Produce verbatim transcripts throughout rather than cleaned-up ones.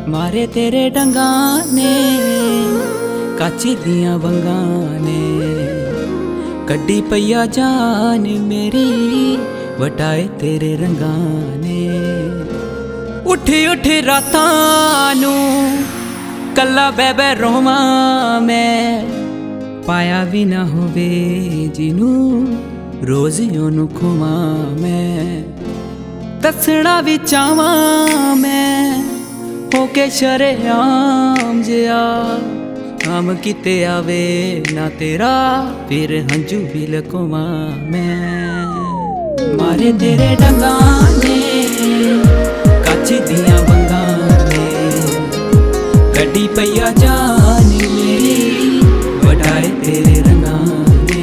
मारे तेरे डंगा ने कच दियां वंगा ने कड्डी पईया जान मेरी वटाए तेरे रंगा ने। उठी उठी रातां नू कल्ला बै बै रोवां मैं पाया भी ना होवे जिनू रोज ओनू खोवां मैं। दसना भी चाहवां मैं होके शरेआम जिया काम किते आवे ना तेरा फिर हंजू भी लकोवां मैं। मारे तेरे डंगा ने कच दियां वंगा ने कड्डी पईया जान मेरी वटाए तेरे रंगा ने।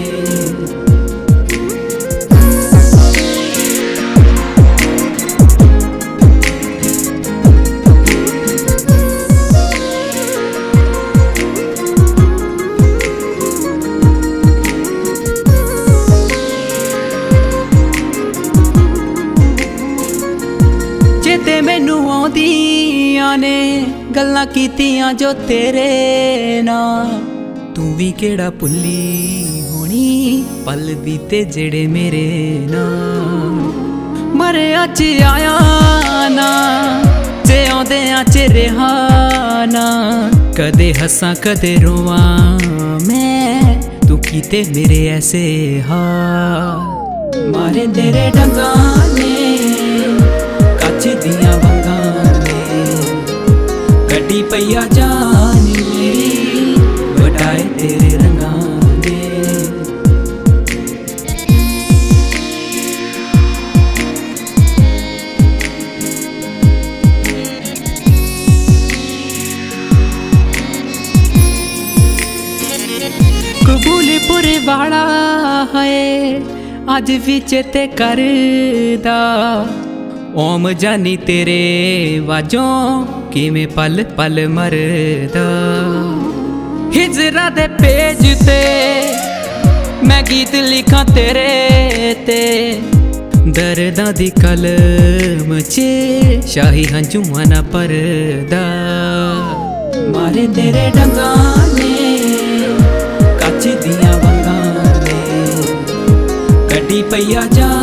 चेते मैनू आउंदियां ने गल्लां कीतियां जो तेरे नाल तू भी केड़ा भुल्ली होनी पल बीते जेड़े मेरे नाल। मरेआ च आया ना जे आउंदियां च रहा ना कदे हसां कदे रोवां मैं तू कीते मेरे ऐसे हाल। मारे तेरे डंगा ने कच दियां वंगा ने कड्डी पईया जान मेरी वटाए तेरे रंगा ने। कबूलपुर वाला है अज भी चेते करदा ओम जानी तेरे वाजों किवें पल पल मरदा। हिजरा दे पेज ते मैं गीत लिखां तेरे ते दर्दां दी कलम च शाही हंजुआं ना भरदा। मारे तेरे डंगा ने कच दियां वंगा ने कड्डी पईया जा